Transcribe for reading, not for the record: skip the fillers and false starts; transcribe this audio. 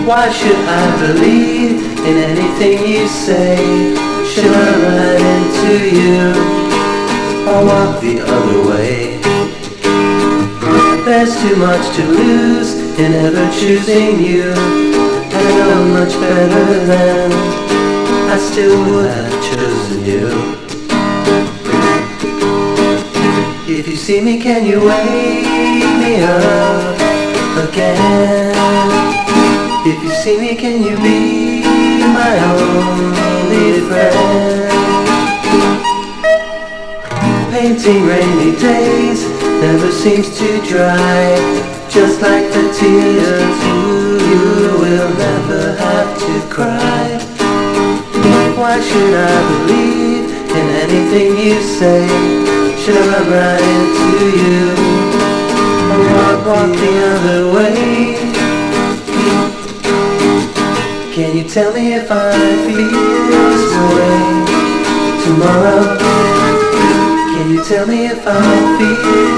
Why should I believe in anything you say? Should I run into you or walk the other way? There's too much to lose in ever choosing you, and I know much better than I still would have chosen you. If you see me, can you wake me up again? If you see me, can you be my only friend? Painting rainy days never seems to dry, just like the tears you will never have to cry. Why should I believe in anything you say? Should I run right into you or walk the other way? Can you tell me if I feel this way tomorrow? Can you tell me if I feel